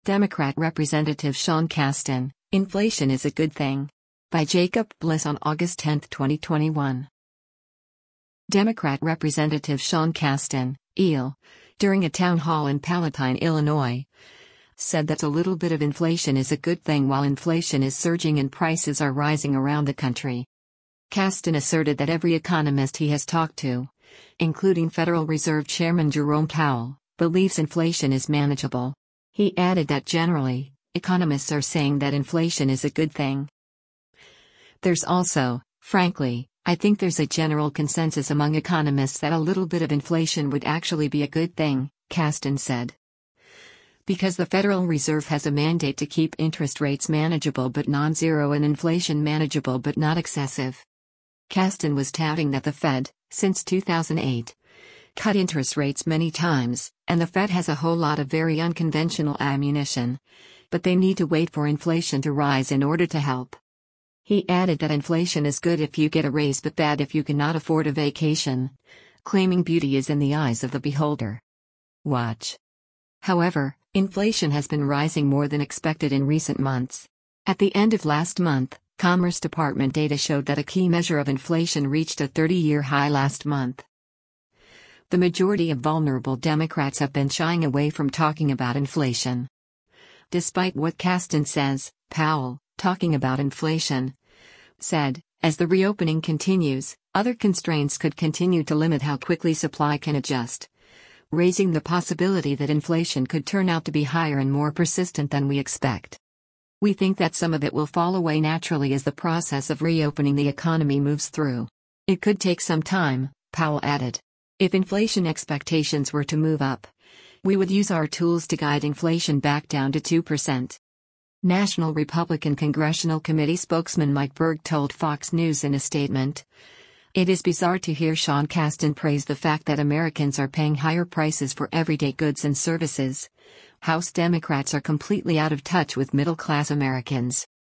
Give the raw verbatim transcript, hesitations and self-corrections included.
Democrat Representative Sean Casten, Inflation is a Good Thing. By Jacob Bliss on August tenth, twenty twenty-one. Democrat Representative Sean Casten, E L, during a town hall in Palatine, Illinois, said that a little bit of inflation is a good thing while inflation is surging and prices are rising around the country. Casten asserted that every economist he has talked to, including Federal Reserve Chairman Jerome Powell, believes inflation is manageable. He added that generally, economists are saying that inflation is a good thing. There's also, frankly, I think there's a general consensus among economists that a little bit of inflation would actually be a good thing, Casten said. Because the Federal Reserve has a mandate to keep interest rates manageable but non-zero and inflation manageable but not excessive. Casten was touting that the Fed, since two thousand eight, cut interest rates many times, and the Fed has a whole lot of very unconventional ammunition. But they need to wait for inflation to rise in order to help. He added that inflation is good if you get a raise but bad if you cannot afford a vacation, claiming beauty is in the eyes of the beholder. Watch. However, inflation has been rising more than expected in recent months. At the end of last month, Commerce Department data showed that a key measure of inflation reached a thirty-year high last month. The majority of vulnerable Democrats have been shying away from talking about inflation. Despite what Casten says, Powell, talking about inflation, said, as the reopening continues, other constraints could continue to limit how quickly supply can adjust, raising the possibility that inflation could turn out to be higher and more persistent than we expect. We think that some of it will fall away naturally as the process of reopening the economy moves through. It could take some time, Powell added. If inflation expectations were to move up, we would use our tools to guide inflation back down to two percent. National Republican Congressional Committee spokesman Mike Berg told Fox News in a statement, "It is bizarre to hear Sean Casten praise the fact that Americans are paying higher prices for everyday goods and services. House Democrats are completely out of touch with middle-class Americans."